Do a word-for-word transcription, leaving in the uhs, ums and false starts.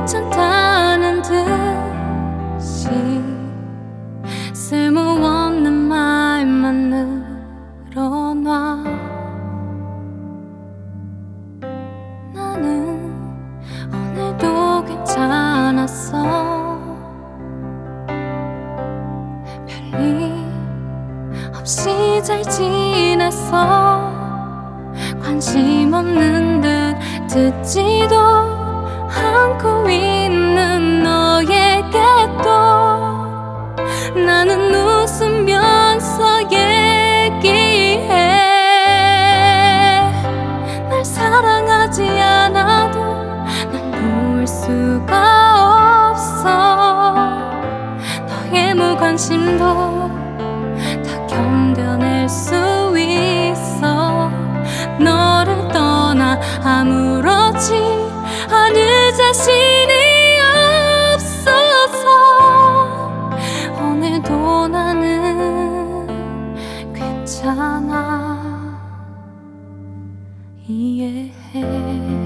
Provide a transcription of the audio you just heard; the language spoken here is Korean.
괜찮다는 듯이 쓸모없는 말만 늘어놔. 나는 오늘도 괜찮았어. 별일 없이 잘 지냈어. 관심 없는 듯 듣지도 않고 있는 너에게 또 나는 웃으면서 얘기해. 날 사랑하지 않아도 난 놓을 수가 없어. 너의 무관심도 다 견뎌낼 수 있어. 너를 떠나 아무렇지 않을 자신이 없어서 오늘도 나는 괜찮아. 이해해.